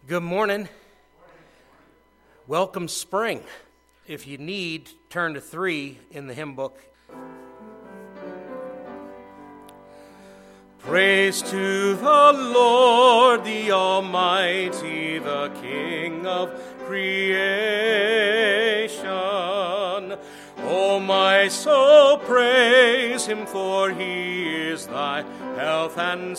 Good morning. Welcome spring. If you need, turn to 3 in the hymn book. Praise to the Lord, the Almighty, the King of creation. O my soul, praise him, for he is thy health and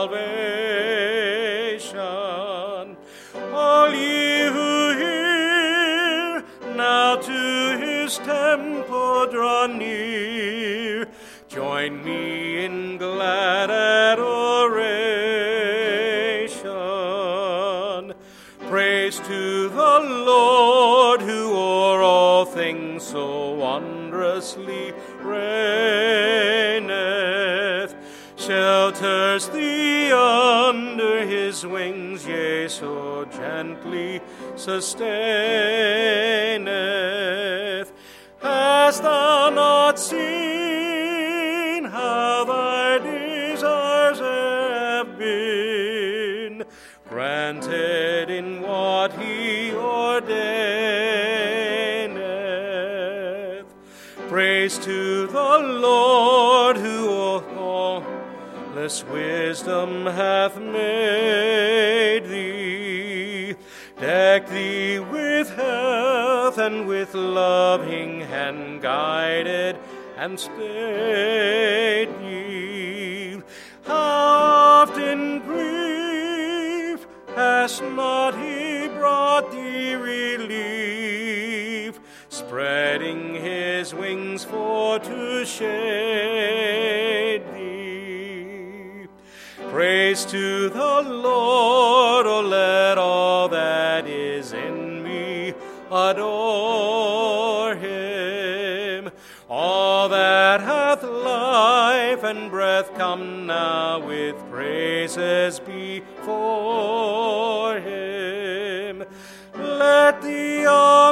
salvation. All ye who hear, now to his temple draw near. Join me in glad adoration. Praise to the Lord, who o'er all things so wondrously reigneth. Shelters thee under his wings, yea, so gently sustaineth. Hast thou not seen how thy desires have been granted in what he ordaineth? Praise to the Lord, who all this wisdom hath made thee, decked thee with health and with loving hand, guided and stayed thee. How oft in grief has not he brought thee relief, spreading his wings for to shade thee. Praise to the Lord, O let all that is in me adore him. All that hath life and breath, come now with praises before him. Let the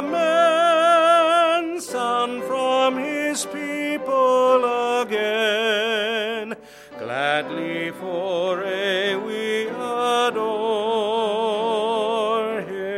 Amen sound from his people again. Gladly for aye we adore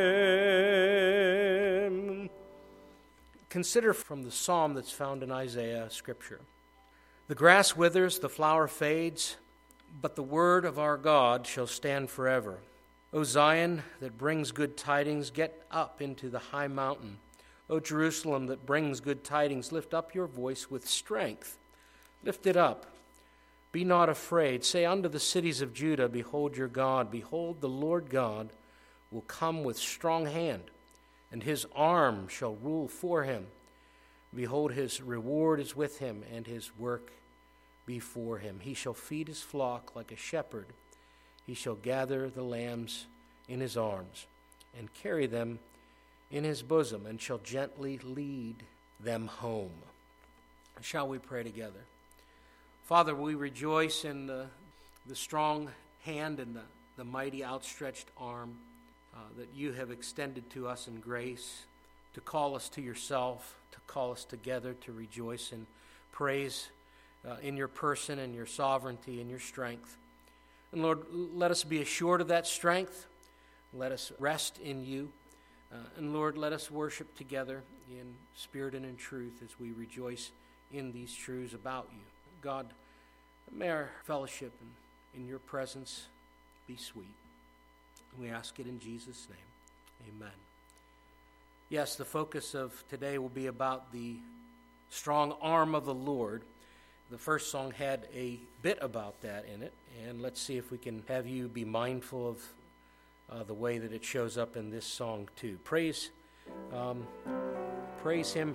him. Consider from the psalm that's found in Isaiah scripture. The grass withers, the flower fades, but the word of our God shall stand forever. O Zion, that brings good tidings, get up into the high mountain. O Jerusalem, that brings good tidings, lift up your voice with strength. Lift it up. Be not afraid. Say unto the cities of Judah, behold your God. Behold, the Lord God will come with strong hand, and his arm shall rule for him. Behold, his reward is with him, and his work before him. He shall feed his flock like a shepherd. He shall gather the lambs in his arms, and carry them in his bosom, and shall gently lead them home. Shall we pray together? Father, we rejoice in the strong hand and the mighty outstretched arm that you have extended to us in grace, to call us to yourself, to call us together to rejoice and praise in your person and your sovereignty and your strength. And Lord, let us be assured of that strength. Let us rest in you. And Lord, let us worship together in spirit and in truth as we rejoice in these truths about you. God, may our fellowship in your presence be sweet. We ask it in Jesus' name. Amen. Yes, the focus of today will be about the strong arm of the Lord. The first song had a bit about that in it, and let's see if we can have you be mindful of the way that it shows up in this song too. Praise him, praise him.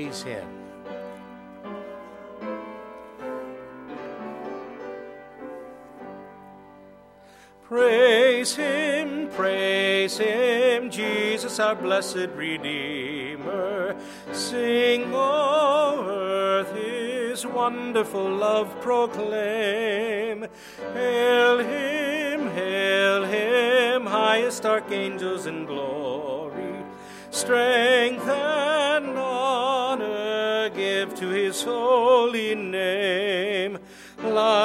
Praise him, Jesus our blessed Redeemer. Sing, O earth, his wonderful love proclaim. Hail him, highest archangels in glory. Strength and honor give to his holy name.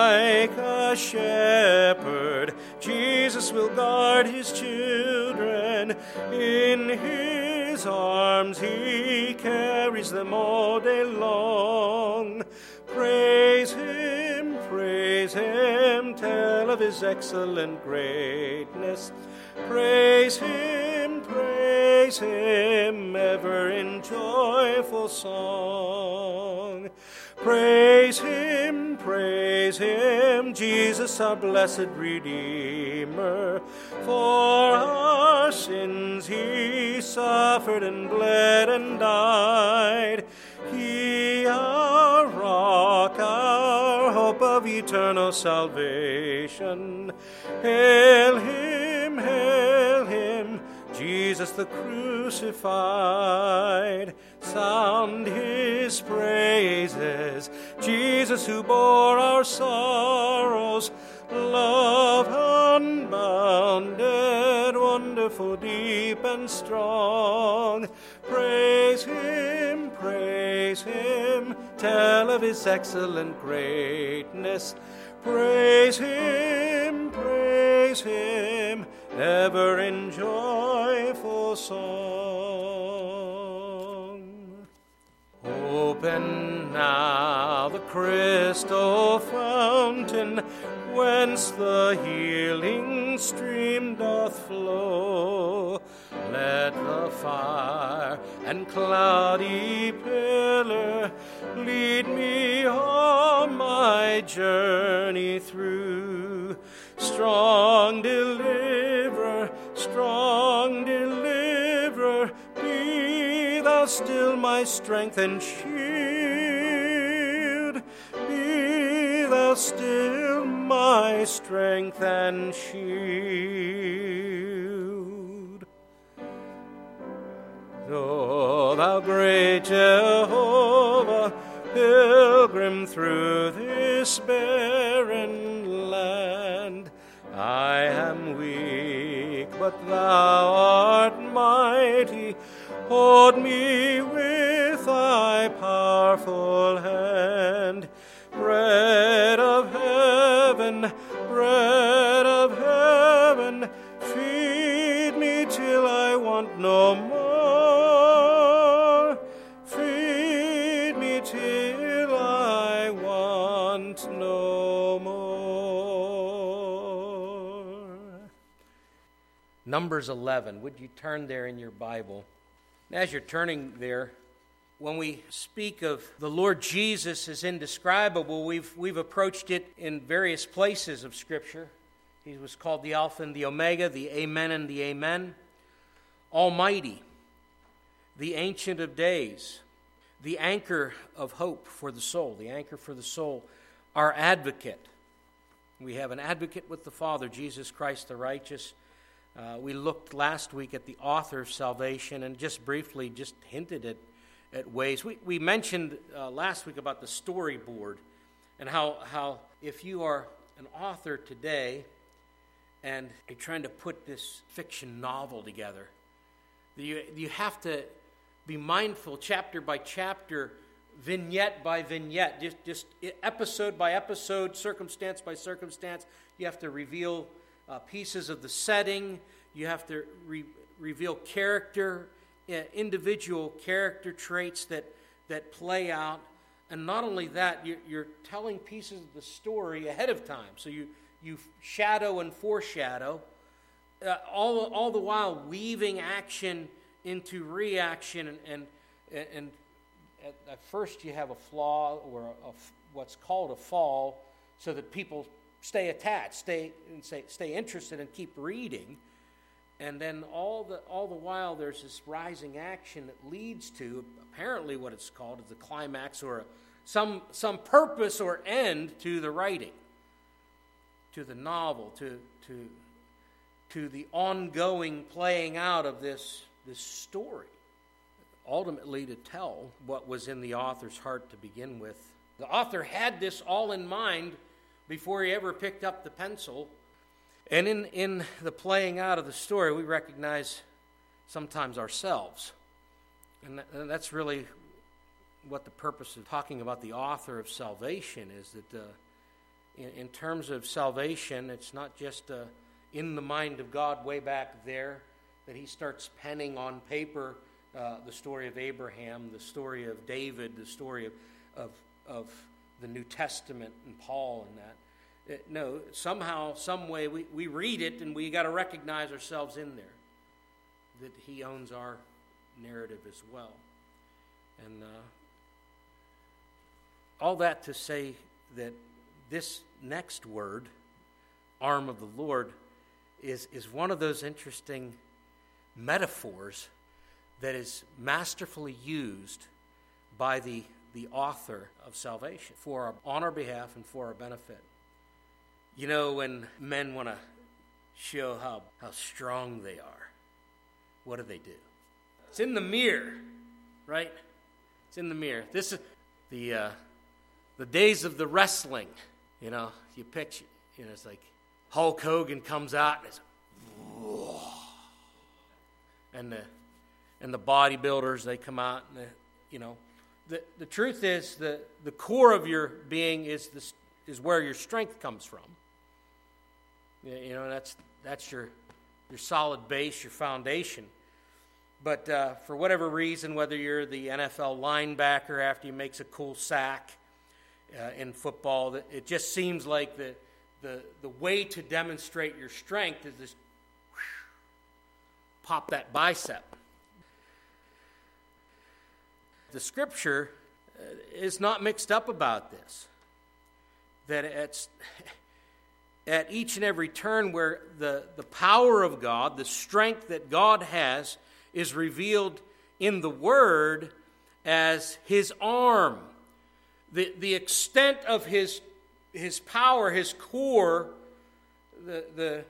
a shepherd, Jesus will guard his children. In his arms he carries them all day long. Praise him, tell of his excellent greatness. Praise him, ever in joyful song. Praise him, Jesus our blessed Redeemer. For our sins he suffered and bled and died. He our rock, our hope of eternal salvation. Hail him, Jesus the crucified. Sound his praises, Jesus who bore our sorrows. Love unbounded, wonderful, deep and strong. Praise him, tell of his excellent greatness. Praise him, ever in joyful song. Open now the crystal fountain, whence the healing stream doth flow. Let the fire and cloudy pillar lead me on my journey through. Strong deliverer, be thou still my strength and shield. Be thou still my strength and shield. O thou great Jehovah, pilgrim through this barren land, I am weak, but thou art mighty. Hold me with thy powerful hand. Bread of heaven, feed me till I want no more. Feed me till I want no more. Numbers 11. Would you turn there in your Bible? As you're turning there, when we speak of the Lord Jesus as indescribable, we've approached it in various places of Scripture. He was called the Alpha and the Omega, the Amen and the Amen, Almighty, the Ancient of Days, the anchor of hope for the soul, our advocate. We have an advocate with the Father, Jesus Christ the righteous. We looked last week at the author of salvation and just briefly hinted at ways. We mentioned last week about the storyboard and how if you are an author today and you're trying to put this fiction novel together, you have to be mindful chapter by chapter, vignette by vignette, just episode by episode, circumstance by circumstance. You have to reveal pieces of the setting. You have to reveal character, individual character traits that play out. And not only that, you're telling pieces of the story ahead of time. So you shadow and foreshadow, all the while weaving action into reaction. And at first you have a flaw or what's called a fall, so that people stay attached, stay interested, and keep reading. And then all the while there's this rising action that leads to apparently what it's called is the climax, or some purpose or end to the writing, to the novel, to the ongoing playing out of this story, ultimately to tell what was in the author's heart to begin with. The author had this all in mind before he ever picked up the pencil. And in the playing out of the story, we recognize sometimes ourselves. And that's really what the purpose of talking about the author of salvation is, that in terms of salvation, it's not just in the mind of God way back there. that he starts penning on paper the story of Abraham, the story of David, the story of the New Testament and Paul and that. No, somehow, some way, we read it and we got to recognize ourselves in there, that he owns our narrative as well. And all that to say that this next word, arm of the Lord, is one of those interesting metaphors that is masterfully used by the author of salvation on our behalf and for our benefit. You know, when men want to show how strong they are, what do? It's in the mirror, right? It's in the mirror. This is the days of the wrestling. You know, you picture, it's like Hulk Hogan comes out and it's, whoa. And the bodybuilders, they come out and the truth is the core of your being is where your strength comes from. That's your solid base, your foundation. But for whatever reason, whether you're the NFL linebacker after he makes a cool sack in football, it just seems like the way to demonstrate your strength is this pop that bicep. The Scripture is not mixed up about this. That at each and every turn where the power of God, the strength that God has, is revealed in the Word as His arm. The extent of His power, His core, the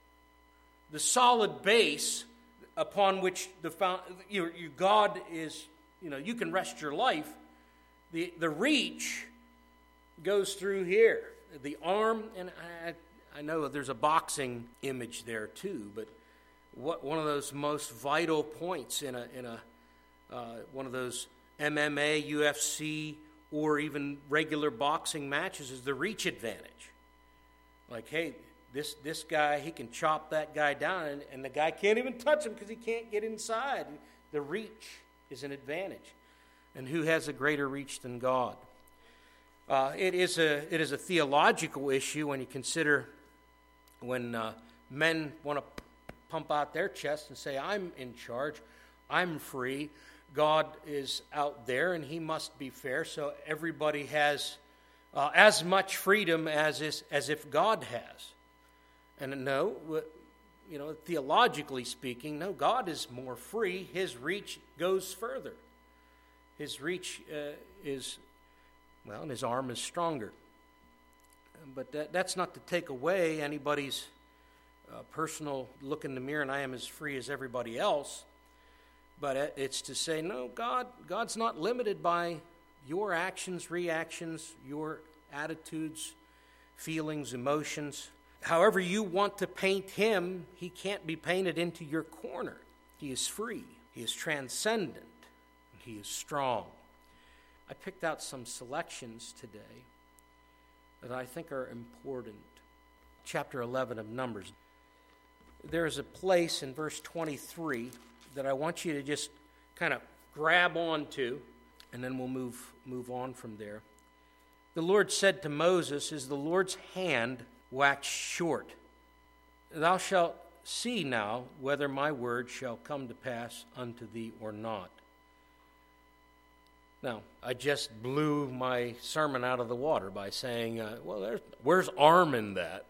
solid base upon which your God is, you can rest your life. The reach goes through here. The arm, and I know there's a boxing image there too, but one of those most vital points in one of those MMA, UFC, or even regular boxing matches is the reach advantage. Like, hey, this guy, he can chop that guy down, and the guy can't even touch him because he can't get inside. The reach is an advantage. And who has a greater reach than God? It is a theological issue when you consider when men want to pump out their chest and say, I'm in charge, I'm free, God is out there and He must be fair, so everybody has as much freedom as if God has. And no, theologically speaking, no, God is more free. His reach goes further. His reach and His arm is stronger. But that's not to take away anybody's personal look in the mirror and I am as free as everybody else. But it's to say, no, God's not limited by your actions, reactions, your attitudes, feelings, emotions. However you want to paint Him, He can't be painted into your corner. He is free. He is transcendent. And He is strong. I picked out some selections today that I think are important. Chapter 11 of Numbers. There is a place in verse 23 that I want you to just kind of grab onto, and then we'll move on from there. The Lord said to Moses, is the Lord's hand waxed short? Thou shalt see now whether my word shall come to pass unto thee or not. Now, I just blew my sermon out of the water by saying, where's arm in that?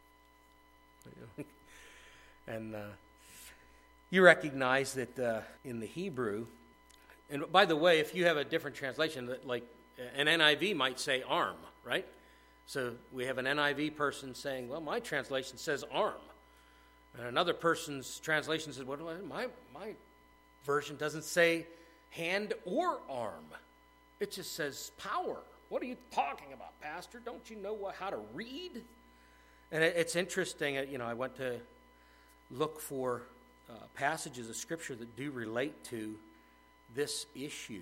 And you recognize that in the Hebrew, and by the way, if you have a different translation, like an NIV might say arm, right? So we have an NIV person saying, well, my translation says arm. And another person's translation says, my version doesn't say hand or arm. It just says power. What are you talking about, Pastor? Don't you know how to read? And it's interesting, I went to look for passages of Scripture that do relate to this issue.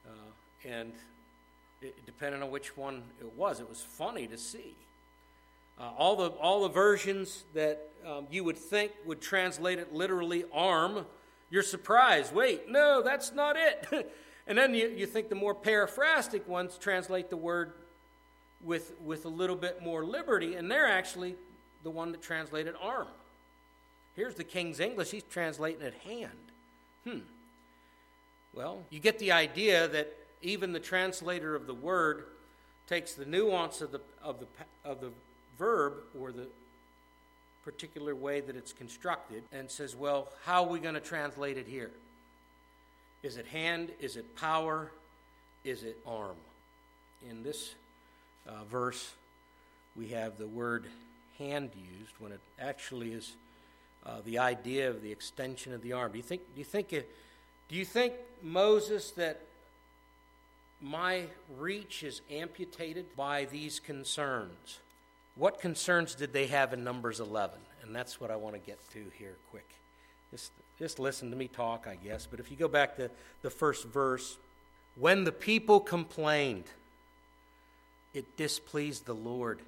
And depending on which one it was funny to see. All the versions that you would think would translate it literally arm, you're surprised. Wait, no, that's not it. And then you think the more paraphrastic ones translate the word with a little bit more liberty, and they're actually the one that translated arm. Here's the King's English. He's translating it hand. Well, you get the idea that even the translator of the word takes the nuance of the verb or the particular way that it's constructed and says, well, how are we going to translate it here? Is it hand? Is it power? Is it arm? In this verse, we have the word hand used when it actually is the idea of the extension of the arm. Do you think Moses, that my reach is amputated by these concerns? What concerns did they have in Numbers 11? And that's what I want to get to here quick. Just listen to me talk, I guess. But if you go back to the first verse, when the people complained, it displeased the Lord.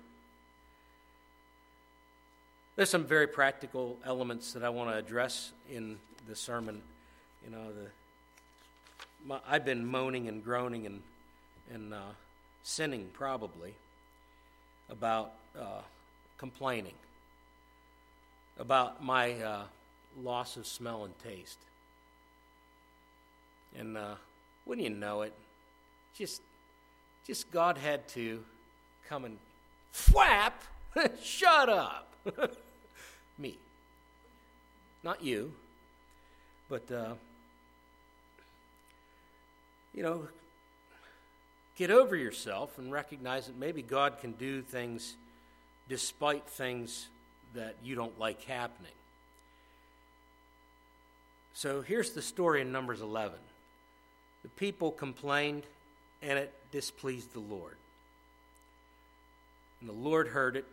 There's some very practical elements that I want to address in the sermon. I've been moaning and groaning and sinning probably about complaining, about my loss of smell and taste. And wouldn't you know it, just God had to come and thwap, shut up. Me. Not you, but, get over yourself and recognize that maybe God can do things despite things that you don't like happening. So here's the story in Numbers 11. The people complained, and it displeased the Lord. And the Lord heard it.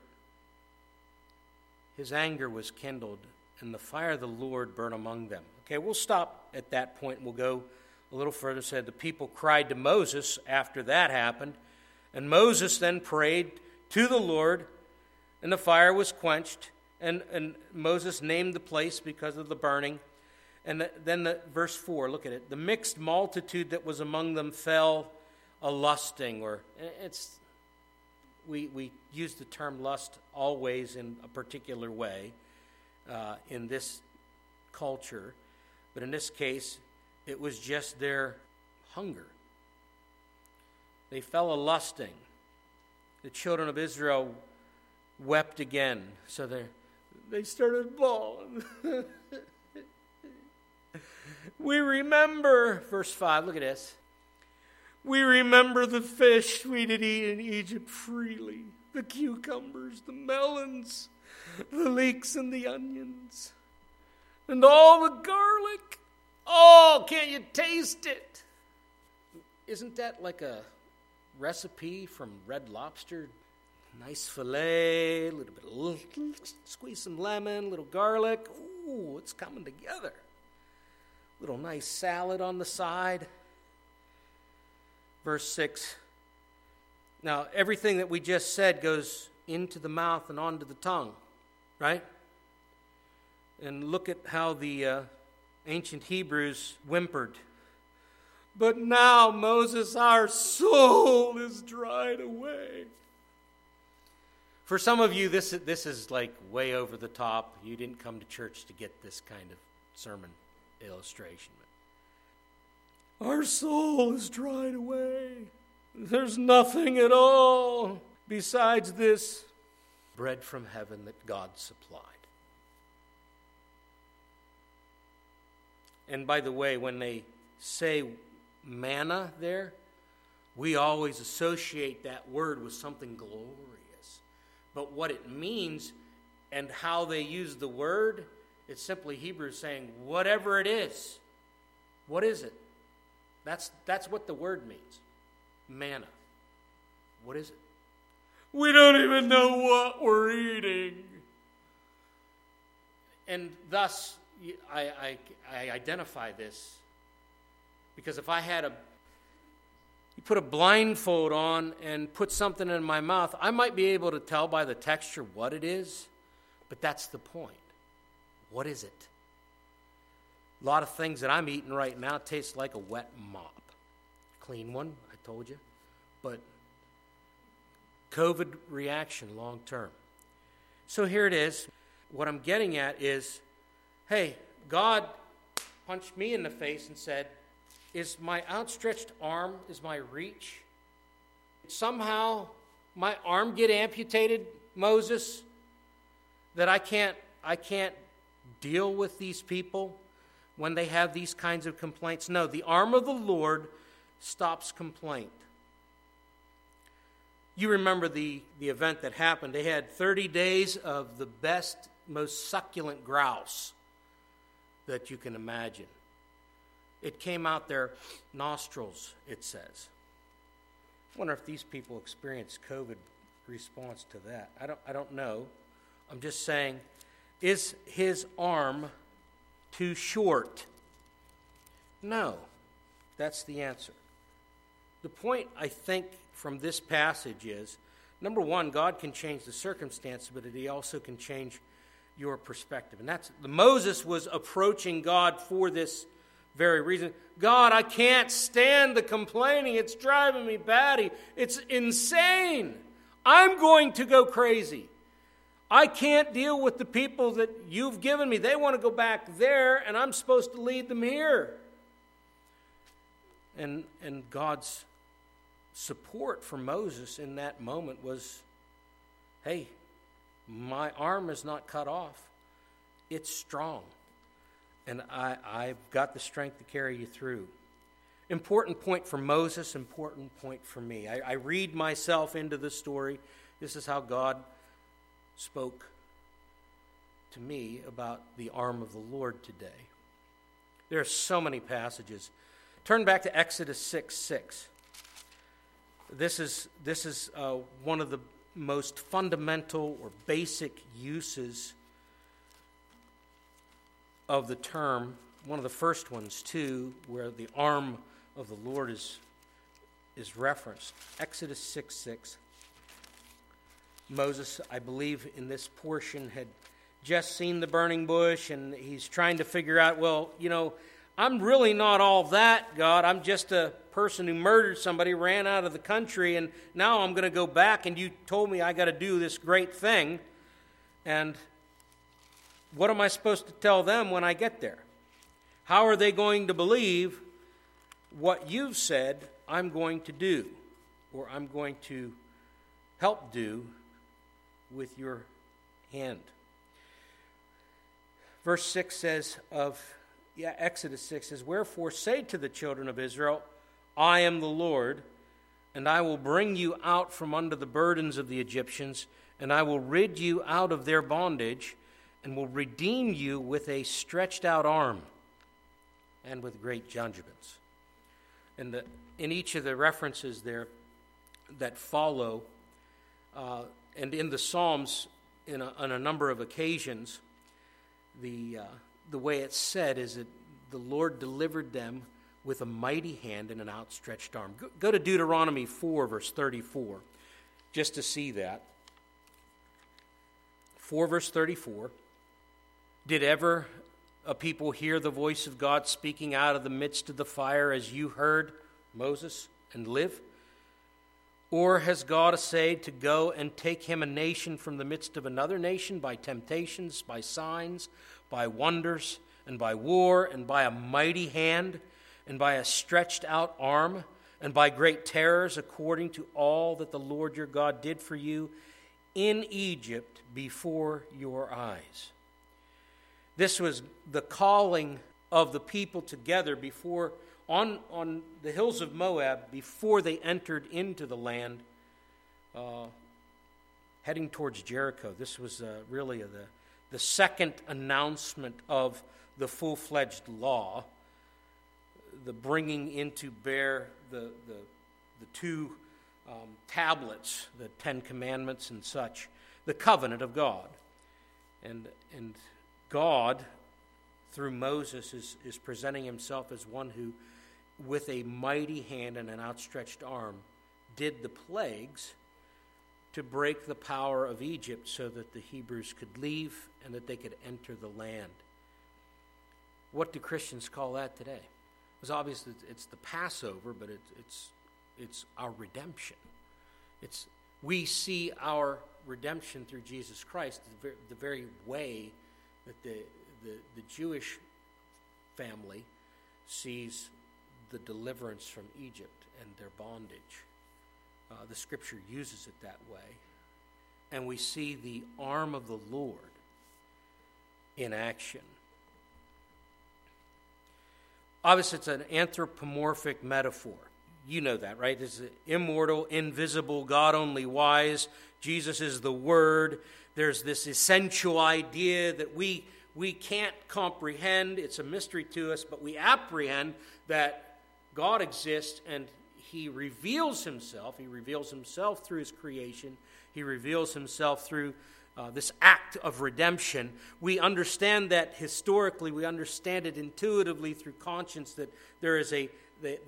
His anger was kindled, and the fire of the Lord burned among them. Okay, we'll stop at that point, and we'll go a little further. It said the people cried to Moses after that happened, and Moses then prayed to the Lord, and the fire was quenched, and Moses named the place because of the burning. And then verse 4, look at it. The mixed multitude that was among them fell a-lusting, or we use the term lust always in a particular way in this culture, but in this case, it was just their hunger. They fell a-lusting. The children of Israel wept again, so they started bawling. We remember, verse 5, look at this. We remember the fish we did eat in Egypt freely, the cucumbers, the melons, the leeks and the onions, and all the garlic. Oh, can't you taste it? Isn't that like a recipe from Red Lobster? Nice filet, a little bit squeeze some lemon, a little garlic. Ooh, it's coming together. Little nice salad on the side. Verse 6. Now, everything that we just said goes into the mouth and onto the tongue, right? And look at how the ancient Hebrews whimpered. But now, Moses, our soul is dried away. For some of you, this is like way over the top. You didn't come to church to get this kind of sermon illustration. Our soul is dried away. There's nothing at all besides this bread from heaven that God supplied. And by the way, when they say manna there, we always associate that word with something glorious. But what it means and how they use the word, it's simply Hebrew saying, whatever it is. What is it? That's what the word means. Manna. What is it? We don't even know what we're eating. And thus, I identify this because if I had You put a blindfold on and put something in my mouth, I might be able to tell by the texture what it is, but that's the point. What is it? A lot of things that I'm eating right now taste like a wet mop. Clean one, I told you, but COVID reaction long term. So here it is. What I'm getting at is, hey, God punched me in the face and said, is my outstretched arm, is my reach? Somehow my arm get amputated, Moses, that I can't deal with these people when they have these kinds of complaints? No, the arm of the Lord stops complaint. You remember the event that happened. They had 30 days of the best, most succulent grouse that you can imagine. It came out their nostrils, it says. I wonder if these people experienced COVID response to that. I don't know. I'm just saying, is his arm too short? No. That's the answer. The point, I think, from this passage is, number one, God can change the circumstance, but he also can change your perspective. And that's Moses was approaching God for this very reason. God, I can't stand the complaining. It's driving me batty. It's insane. I'm going to go crazy. I can't deal with the people that you've given me. They want to go back there, and I'm supposed to lead them here. And God's support for Moses in that moment was, hey, my arm is not cut off. It's strong. And I've got the strength to carry you through. Important point for Moses, important point for me. I read myself into the story. This is how God spoke to me about the arm of the Lord today. There are so many passages. Turn back to Exodus 6:6. This is one of the most fundamental or basic uses of the term, one of the first ones too, where the arm of the Lord is referenced. Exodus 6:6. Moses, I believe, in this portion had just seen the burning bush, and he's trying to figure out, well, I'm really not all that, God. I'm just a person who murdered somebody, ran out of the country, and now I'm going to go back, and you told me I got to do this great thing. And what am I supposed to tell them when I get there? How are they going to believe what you've said I'm going to do, or I'm going to help do with your hand? Verse 6 says Exodus 6 says, wherefore say to the children of Israel, I am the Lord, and I will bring you out from under the burdens of the Egyptians, and I will rid you out of their bondage, and will redeem you with a stretched out arm and with great judgments. And in each of the references there that follow, and in the Psalms on a number of occasions, the way it's said is that the Lord delivered them with a mighty hand and an outstretched arm. Go to Deuteronomy 4, verse 34, just to see that. 4, verse 34. Did ever a people hear the voice of God speaking out of the midst of the fire as you heard, Moses, and live? Or has God essayed to go and take him a nation from the midst of another nation by temptations, by signs, by wonders, and by war, and by a mighty hand, and by a stretched out arm, and by great terrors, according to all that the Lord your God did for you in Egypt before your eyes? This was the calling of the people together before on the hills of Moab before they entered into the land, heading towards Jericho. This was really the second announcement of the full-fledged law, the bringing into bear the two tablets, the Ten Commandments and such, the covenant of God. And God, through Moses, is presenting himself as one who with a mighty hand and an outstretched arm, did the plagues to break the power of Egypt so that the Hebrews could leave and that they could enter the land. What do Christians call that today? It's obvious that it's the Passover, but it's our redemption. We see our redemption through Jesus Christ, the very way that the Jewish family sees the deliverance from Egypt and their bondage. The Scripture uses it that way. And we see the arm of the Lord in action. Obviously, it's an anthropomorphic metaphor. You know that, right? It's immortal, invisible, God only wise. Jesus is the Word. There's this essential idea that we can't comprehend. It's a mystery to us, but we apprehend that God exists and He reveals Himself. He reveals Himself through His creation. He reveals Himself through this act of redemption. We understand that historically. We understand it intuitively through conscience that there is a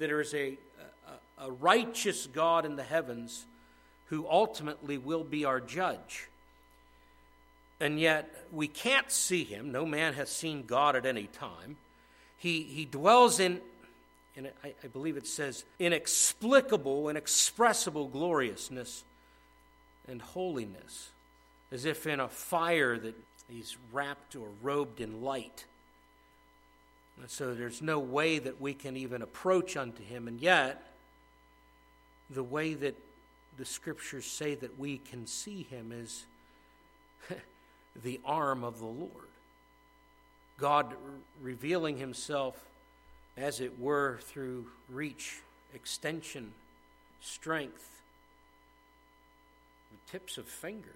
righteous God in the heavens who ultimately will be our judge. And yet we can't see Him. No man has seen God at any time. He dwells in I believe it says, inexplicable, inexpressible gloriousness and holiness, as if in a fire that He's wrapped or robed in light. And so there's no way that we can even approach unto Him, and yet the way that the Scriptures say that we can see Him is the arm of the Lord. God revealing Himself, as it were, through reach, extension, strength, the tips of fingers,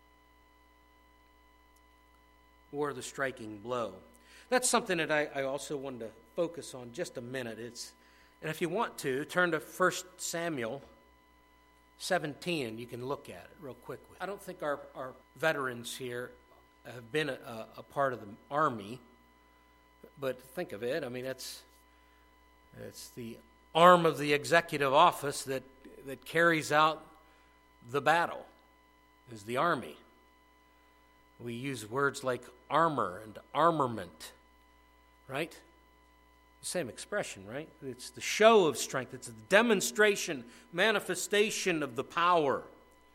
or the striking blow. That's something that I also wanted to focus on just a minute. And if you want to, turn to 1 Samuel 17, and you can look at it real quickly. I don't think our veterans here have been a part of the army, but think of it. I mean, it's the arm of the executive office that carries out the battle, is the army. We use words like armor and armament, right? Same expression, right? It's the show of strength. It's the demonstration, manifestation of the power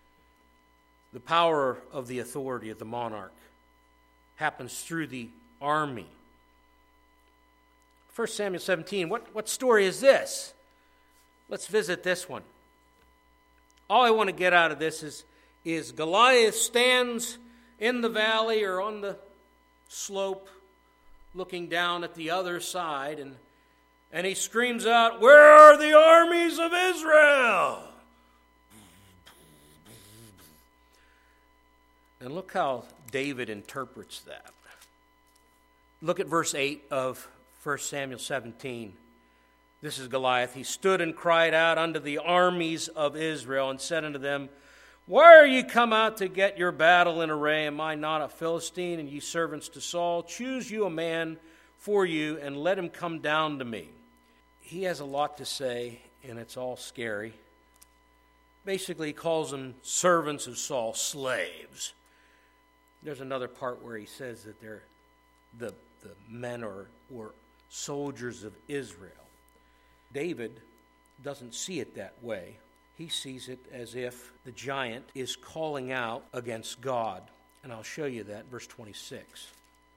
of the authority of the monarch happens through the army. 1 Samuel 17, what story is this? Let's visit this one. All I want to get out of this is Goliath stands in the valley or on the slope looking down at the other side, and he screams out, "Where are the armies of Israel?" And look how David interprets that. Look at verse 8 of 1 Samuel 17. This is Goliath. He stood and cried out unto the armies of Israel and said unto them, "Why are ye come out to get your battle in array? Am I not a Philistine, and ye servants to Saul? Choose you a man for you, and let him come down to me." He has a lot to say, and it's all scary. Basically, he calls them servants of Saul, slaves. There's another part where he says that they're the men or soldiers of Israel. David doesn't see it that way. He sees it as if the giant is calling out against God. And I'll show you that, verse 26.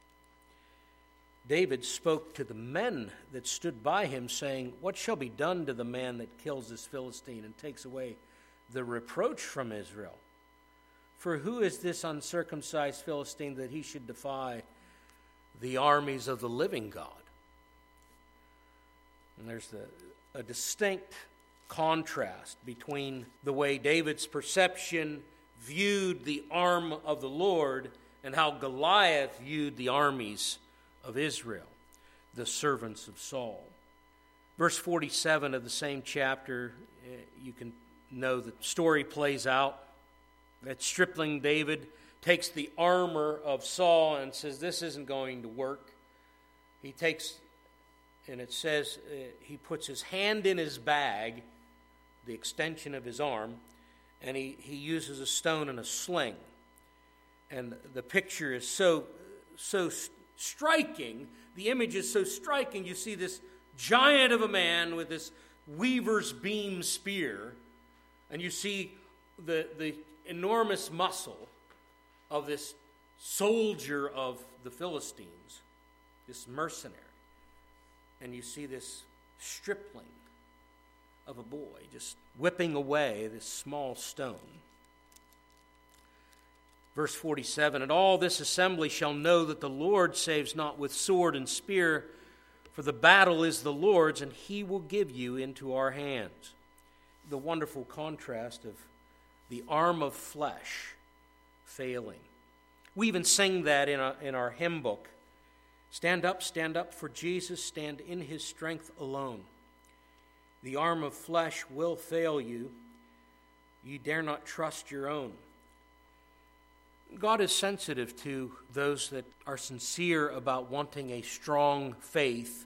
David spoke to the men that stood by him, saying, "What shall be done to the man that kills this Philistine and takes away the reproach from Israel? For who is this uncircumcised Philistine that he should defy the armies of the living God?" And there's a distinct contrast between the way David's perception viewed the arm of the Lord and how Goliath viewed the armies of Israel, the servants of Saul. Verse 47 of the same chapter, you can know the story plays out. That stripling David takes the armor of Saul and says, "This isn't going to work." He takes And it says he puts his hand in his bag, the extension of his arm, and he uses a stone and a sling. And the picture is so striking. The image is so striking. You see this giant of a man with this weaver's beam spear, and you see the enormous muscle of this soldier of the Philistines, this mercenary. And you see this stripling of a boy just whipping away this small stone. Verse 47, and all this assembly shall know that the Lord saves not with sword and spear, for the battle is the Lord's, and he will give you into our hands. The wonderful contrast of the arm of flesh failing. We even sing that in our hymn book. Stand up, for Jesus, stand in his strength alone. The arm of flesh will fail you. You dare not trust your own. God is sensitive to those that are sincere about wanting a strong faith.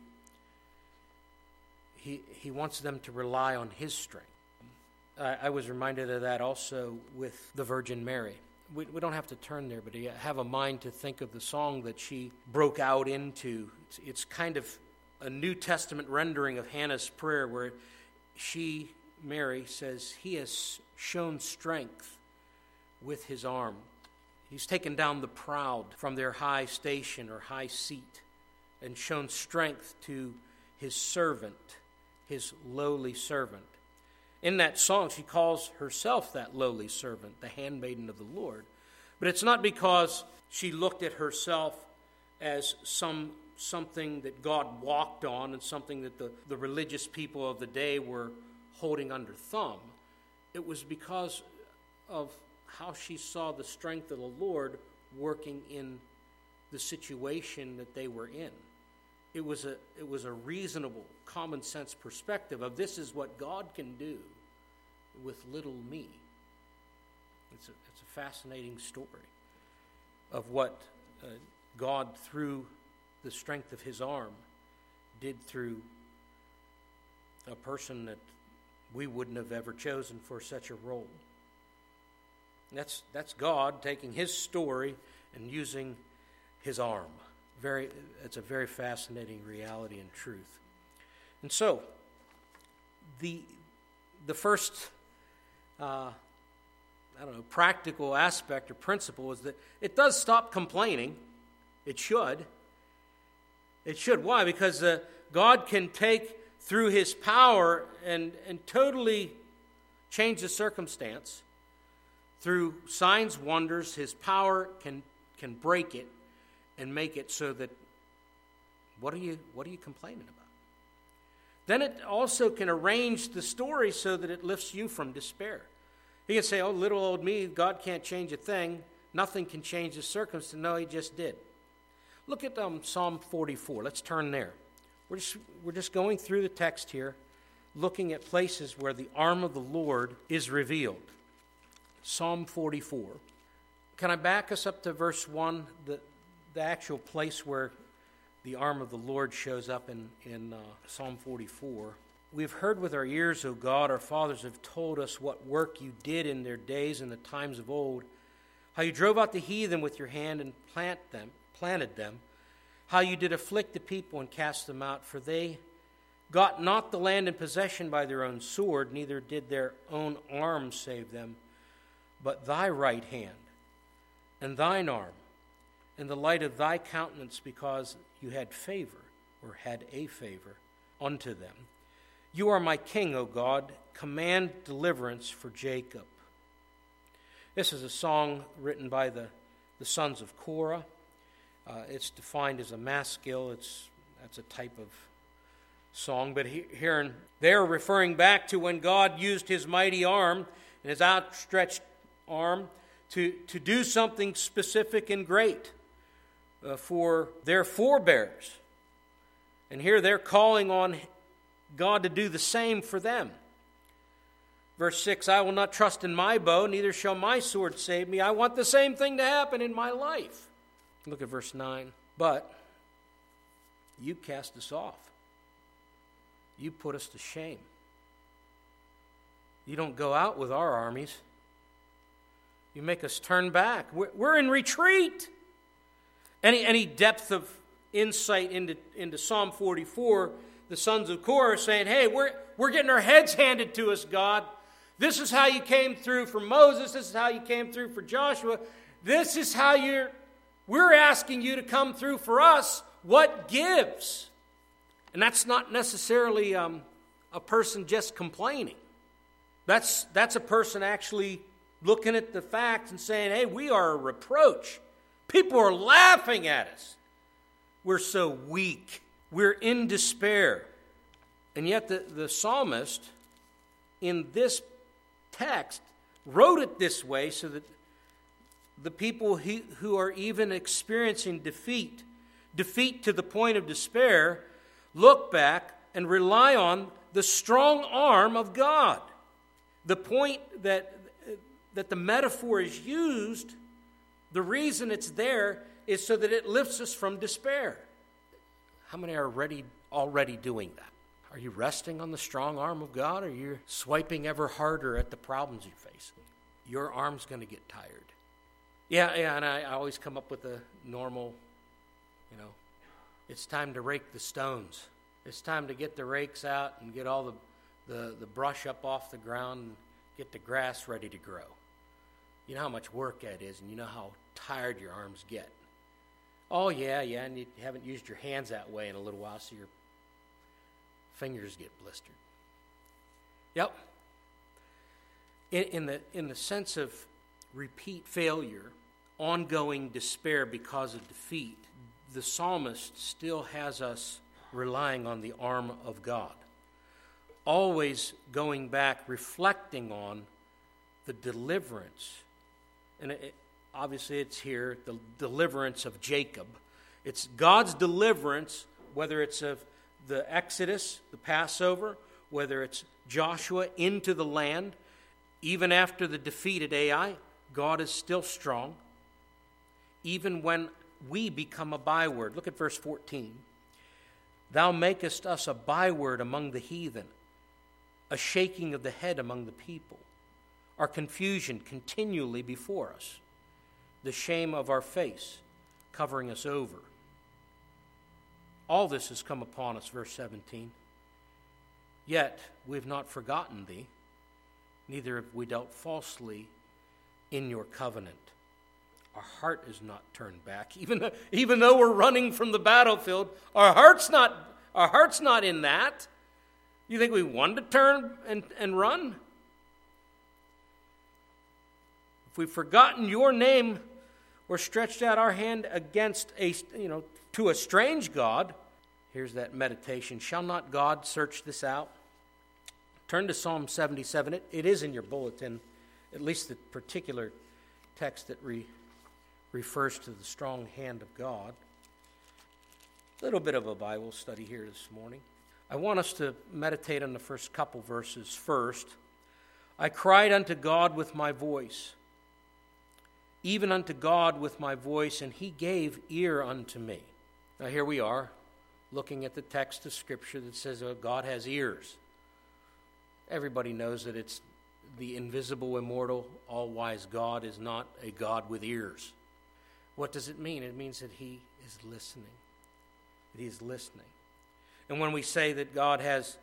He wants them to rely on his strength. I was reminded of that also with the Virgin Mary. We don't have to turn there, but you have a mind to think of the song that she broke out into. It's kind of a New Testament rendering of Hannah's prayer where she, Mary, says, he has shown strength with his arm. He's taken down the proud from their high station or high seat and shown strength to his servant, his lowly servant. In that song, she calls herself that lowly servant, the handmaiden of the Lord. But it's not because she looked at herself as something that God walked on and something that the religious people of the day were holding under thumb. It was because of how she saw the strength of the Lord working in the situation that they were in. It was a reasonable, common sense perspective of this is what God can do with little me. It's a fascinating story of what God, through the strength of his arm, did through a person that we wouldn't have ever chosen for such a role. And that's God taking his story and using his arm. It's a very fascinating reality and truth. And so, the first practical aspect or principle is that it does stop complaining. It should. It should. Why? Because God can take through his power and totally change the circumstance. Through signs, wonders, his power can break it and make it so that what are you complaining about? Then it also can arrange the story so that it lifts you from despair. He can say, oh, little old me, God can't change a thing. Nothing can change the circumstance. No, he just did. Look at Psalm 44. Let's turn there. We're just going through the text here, looking at places where the arm of the Lord is revealed. Psalm 44. Can I back us up to verse 1, the actual place where the arm of the Lord shows up in Psalm 44? We've heard with our ears, O God, our fathers have told us what work you did in their days in the times of old, how you drove out the heathen with your hand and planted them, how you did afflict the people and cast them out, for they got not the land in possession by their own sword, neither did their own arm save them, but thy right hand and thine arm and the light of thy countenance, because you had favor, or had a favor, unto them. You are my king, O God. Command deliverance for Jacob. This is a song written by the sons of Korah. It's defined as a maskil. That's a type of song. But here they're referring back to when God used his mighty arm and his outstretched arm to do something specific and great for their forebears. And here they're calling on God to do the same for them. Verse 6, I will not trust in my bow, neither shall my sword save me. I want the same thing to happen in my life. Look at verse 9. But you cast us off. you put us to shame. You don't go out with our armies. You make us turn back. We're in retreat. Any depth of insight into Psalm 44, the sons of Korah are saying, hey, we're getting our heads handed to us, God. This is how you came through for Moses. This is how you came through for Joshua. This is how we're asking you to come through for us. What gives? And that's not necessarily a person just complaining. That's a person actually looking at the facts and saying, hey, we are a reproach. People are laughing at us. We're so weak. We're in despair. And yet the psalmist in this text wrote it this way so that the people who are even experiencing defeat to the point of despair, look back and rely on the strong arm of God. The point that the metaphor is used, the reason it's there is so that it lifts us from despair. How many are already doing that? Are you resting on the strong arm of God, or are you swiping ever harder at the problems you face? Your arm's going to get tired. Yeah, and I always come up with a normal, it's time to rake the stones. It's time to get the rakes out and get all the brush up off the ground and get the grass ready to grow. You know how much work that is, and you know how tired your arms get. Oh, yeah, and you haven't used your hands that way in a little while, so your fingers get blistered. Yep. In the sense of repeat failure, ongoing despair because of defeat, the psalmist still has us relying on the arm of God. Always going back, reflecting on the deliverance. And obviously it's here, the deliverance of Jacob. It's God's deliverance, whether it's of the Exodus, the Passover, whether it's Joshua into the land. Even after the defeat at Ai, God is still strong. Even when we become a byword. Look at verse 14. Thou makest us a byword among the heathen, a shaking of the head among the people, our confusion continually before us, the shame of our face covering us over. All this has come upon us, verse 17. Yet we have not forgotten thee, neither have we dealt falsely in your covenant. Our heart is not turned back, even though we're running from the battlefield. Our heart's not in that. You think we wanted to turn and run? If we've forgotten your name or stretched out our hand against to a strange God, here's that meditation. Shall not God search this out? Turn to Psalm 77. It is in your bulletin, at least the particular text that refers to the strong hand of God. A little bit of a Bible study here this morning. I want us to meditate on the first couple verses first. I cried unto God with my voice, even unto God with my voice, and he gave ear unto me. Now here we are, looking at the text of Scripture that says God has ears. Everybody knows that it's the invisible, immortal, all-wise God is not a God with ears. What does it mean? It means that he is listening. That he is listening. And when we say that God has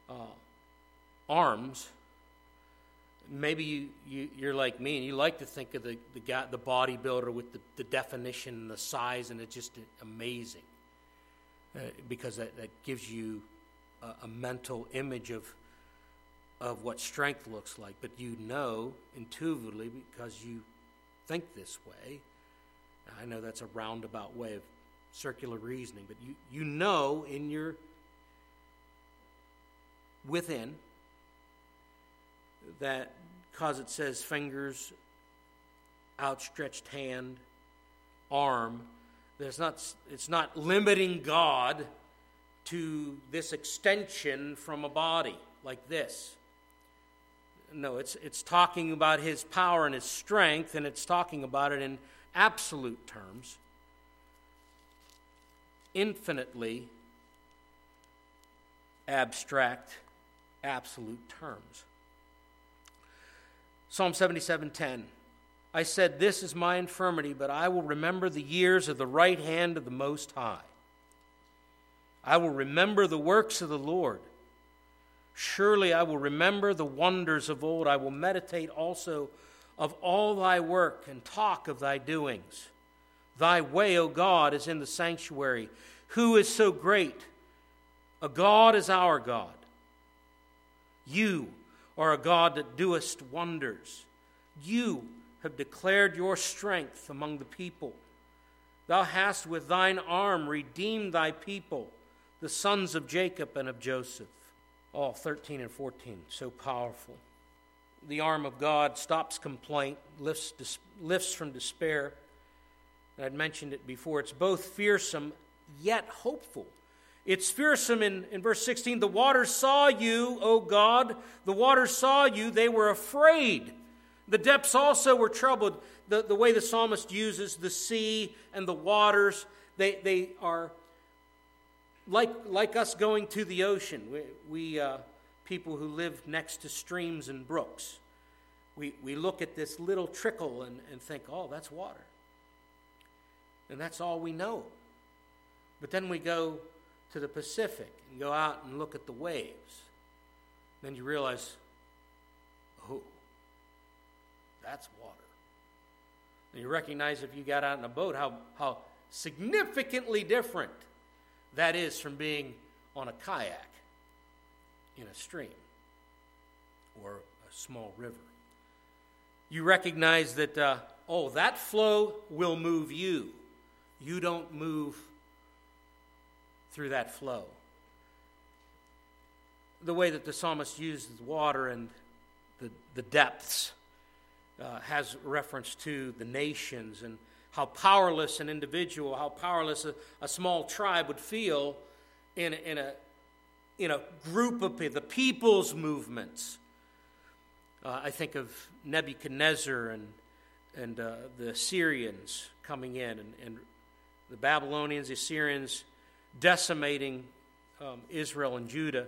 arms, maybe you're like me and you like to think of the bodybuilder with the definition and the size, and it's just amazing because that gives you a mental image of what strength looks like. But you know intuitively, because you think this way, I know that's a roundabout way of circular reasoning, but you know in your within that because it says fingers, outstretched hand, arm, it's not limiting God to this extension from a body like this. No, it's talking about his power and his strength, and it's talking about it in absolute terms, infinitely abstract, absolute terms. Psalm 77:10. I said, this is my infirmity, but I will remember the years of the right hand of the Most High. I will remember the works of the Lord. Surely I will remember the wonders of old. I will meditate also of all thy work and talk of thy doings. Thy way, O God, is in the sanctuary. Who is so great? A God is our God. You are a God that doest wonders. You have declared your strength among the people. Thou hast with thine arm redeemed thy people, the sons of Jacob and of Joseph. All 13 and 14, so powerful. The arm of God stops complaint, lifts from despair. And I'd mentioned it before. It's both fearsome yet hopeful. It's fearsome in verse 16. The waters saw you, O God. The waters saw you. They were afraid. The depths also were troubled. The way the psalmist uses the sea and the waters, they are like us going to the ocean. We people who live next to streams and brooks, we look at this little trickle and think, oh, that's water. And that's all we know. But then we go to the Pacific and go out and look at the waves. Then you realize, oh, that's water. And you recognize if you got out in a boat how significantly different that is from being on a kayak in a stream or a small river. You recognize that, that flow will move you. You don't move through that flow. The way that the psalmist uses water and the depths has reference to the nations and how powerless an individual, how powerless a small tribe would feel in a group of people, the people's movements. I think of Nebuchadnezzar and the Assyrians coming in and the Babylonians, the Assyrians decimating Israel and Judah.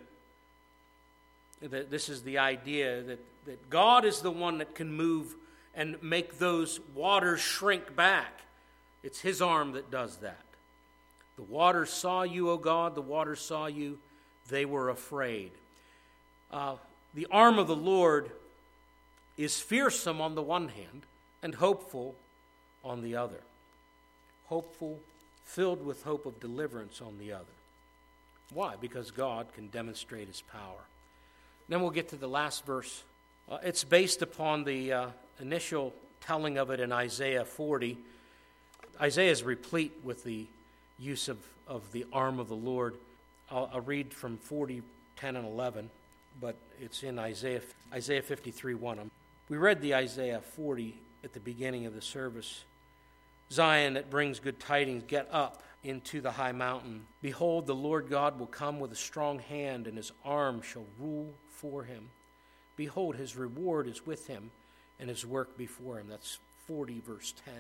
This is the idea that God is the one that can move and make those waters shrink back. It's his arm that does that. The waters saw you, O God, the waters saw you, they were afraid. The arm of the Lord is fearsome on the one hand and hopeful on the other. Hopeful, filled with hope of deliverance on the other. Why? Because God can demonstrate his power. Then we'll get to the last verse. It's based upon the initial telling of it in Isaiah 40. Isaiah is replete with the use of the arm of the Lord. I'll read from 40, 10, and 11, but it's in Isaiah 53:1. We read the Isaiah 40 at the beginning of the service. Zion that brings good tidings, get up into the high mountain. Behold, the Lord God will come with a strong hand, and his arm shall rule for him. Behold, his reward is with him, and his work before him. That's 40, verse 10.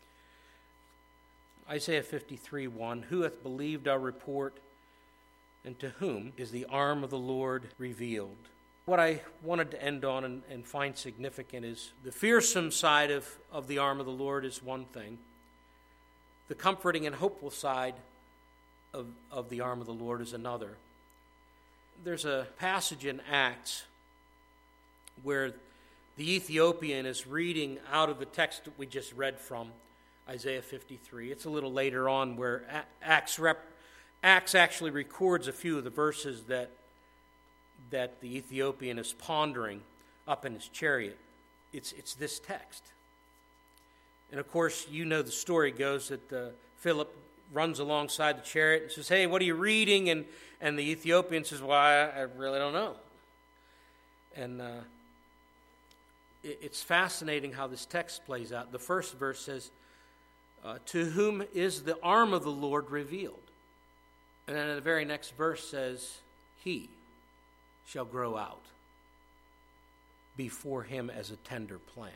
Isaiah 53:1. Who hath believed our report, and to whom is the arm of the Lord revealed? What I wanted to end on and find significant is the fearsome side of the arm of the Lord is one thing. The comforting and hopeful side of the arm of the Lord is another. There's a passage in Acts where the Ethiopian is reading out of the text that we just read from, Isaiah 53. It's a little later on where Acts actually records a few of the verses that the Ethiopian is pondering up in his chariot. It's this text. And of course, you know the story goes that Philip runs alongside the chariot and says, hey, what are you reading? And the Ethiopian says, well, I really don't know. And it's fascinating how this text plays out. The first verse says, to whom is the arm of the Lord revealed? And then the very next verse says, he shall grow out before him as a tender plant.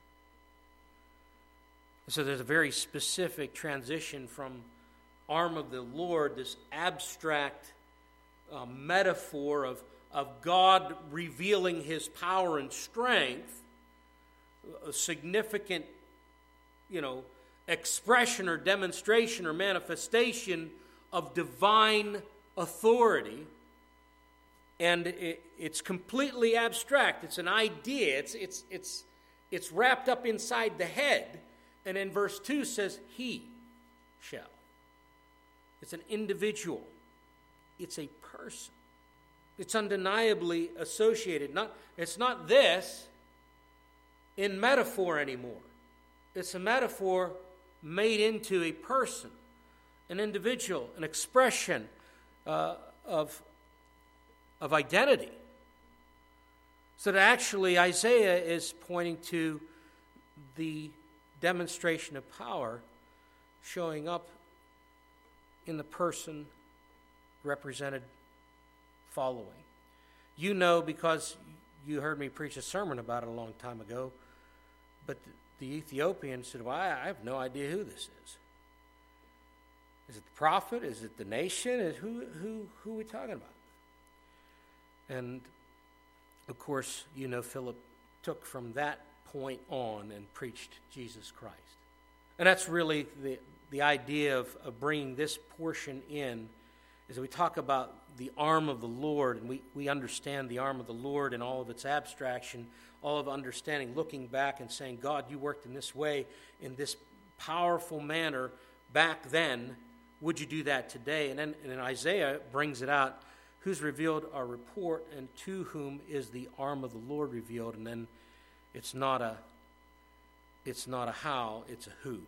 So there's a very specific transition from arm of the Lord, this abstract metaphor of God revealing his power and strength, a significant, expression or demonstration or manifestation of divine authority. And it's completely abstract. It's an idea. It's wrapped up inside the head. And in verse 2 says, he shall. It's an individual. It's a person. It's undeniably associated. It's not this in metaphor anymore. It's a metaphor made into a person, an individual, an expression of identity. So that actually Isaiah is pointing to the demonstration of power showing up in the person represented following. You know, because you heard me preach a sermon about it a long time ago, but the Ethiopian said, well, I have no idea who this is. Is it the prophet? Is it the nation? Who are we talking about? And, of course, Philip took from that point on and preached Jesus Christ. And that's really the idea of bringing this portion in, is that we talk about the arm of the Lord, and we understand the arm of the Lord in all of its abstraction, all of understanding, looking back and saying, God, you worked in this way, in this powerful manner back then. Would you do that today? And then Isaiah brings it out. Who's revealed our report, and to whom is the arm of the Lord revealed? And then it's not a how, it's a who.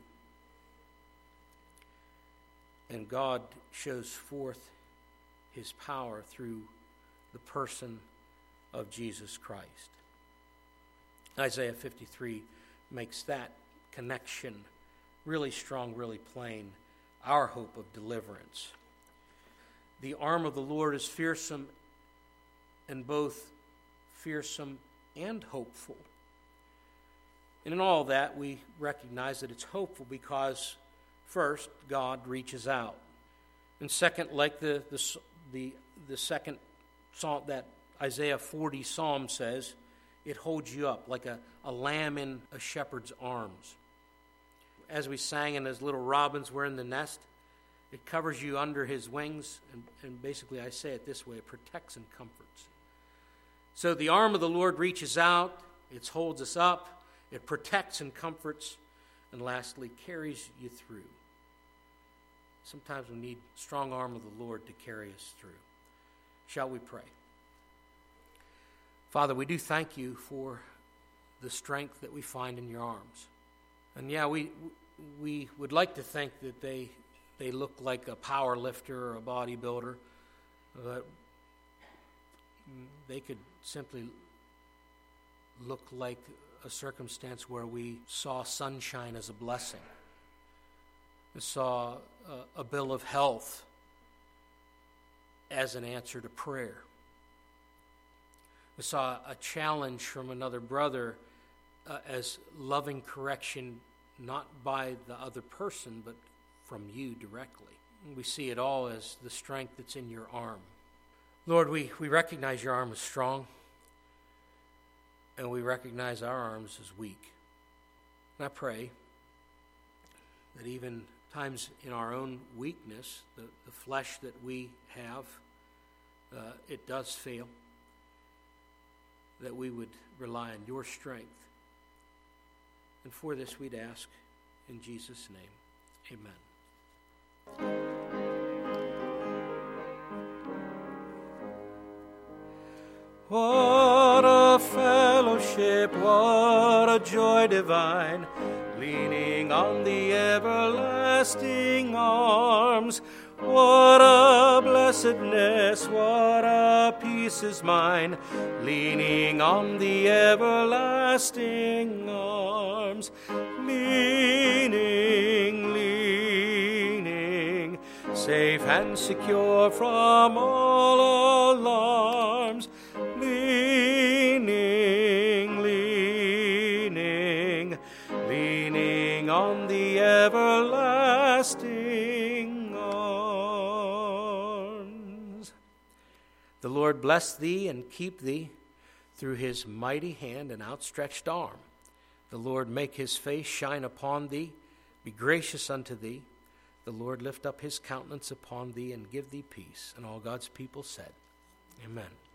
And God shows forth his power through the person of Jesus Christ. Isaiah 53 makes that connection really strong, really plain, our hope of deliverance. The arm of the Lord is fearsome, and both fearsome and hopeful. And in all that, we recognize that it's hopeful because, first, God reaches out. And second, like the second psalm, that Isaiah 40 psalm says, it holds you up like a lamb in a shepherd's arms. As we sang, and as little robins were in the nest, it covers you under his wings, and basically I say it this way, it protects and comforts. So the arm of the Lord reaches out, it holds us up, it protects and comforts, and lastly, carries you through. Sometimes we need strong arm of the Lord to carry us through. Shall we pray? Father, we do thank you for the strength that we find in your arms. And yeah, we would like to think that they look like a power lifter or a bodybuilder, but they could simply look like a circumstance where we saw sunshine as a blessing. We saw a bill of health as an answer to prayer. We saw a challenge from another brother as loving correction, not by the other person, but from you directly. We see it all as the strength that's in your arm. Lord, we recognize your arm is strong, and we recognize our arms as weak. And I pray that even times in our own weakness, the flesh that we have, it does fail, that we would rely on your strength. And for this we'd ask in Jesus' name, amen. What a fellowship, what a joy divine, leaning on the everlasting arms. What a blessedness, what a peace is mine, leaning on the everlasting arms. Leaning, safe and secure from all alarms. Leaning on the everlasting arms. The Lord bless thee and keep thee through his mighty hand and outstretched arm. The Lord make his face shine upon thee, be gracious unto thee. The Lord lift up his countenance upon thee and give thee peace. And all God's people said, Amen.